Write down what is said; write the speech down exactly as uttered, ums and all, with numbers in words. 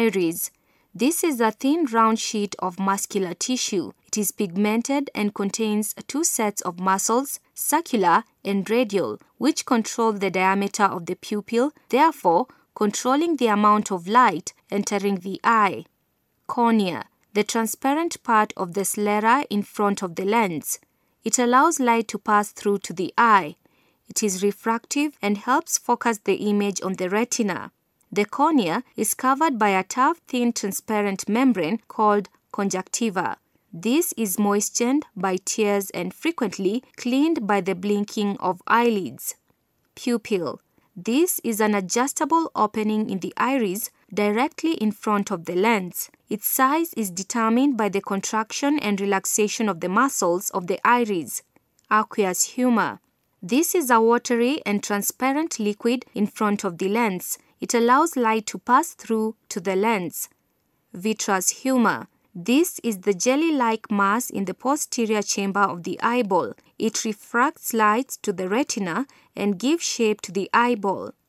iris. This is a thin round sheet of muscular tissue. It is pigmented and contains two sets of muscles, circular and radial, which control the diameter of the pupil, therefore controlling the amount of light entering the eye. Cornea, the transparent part of the sclera in front of the lens. It allows light to pass through to the eye. It is refractive and helps focus the image on the retina. The cornea is covered by a tough, thin, transparent membrane called conjunctiva. This is moistened by tears and frequently cleaned by the blinking of eyelids. Pupil. This is an adjustable opening in the iris directly in front of the lens. Its size is determined by the contraction and relaxation of the muscles of the iris. Aqueous humor. This is a watery and transparent liquid in front of the lens. It allows light to pass through to the lens. Vitreous humor. This is the jelly-like mass in the posterior chamber of the eyeball. It refracts light to the retina and gives shape to the eyeball.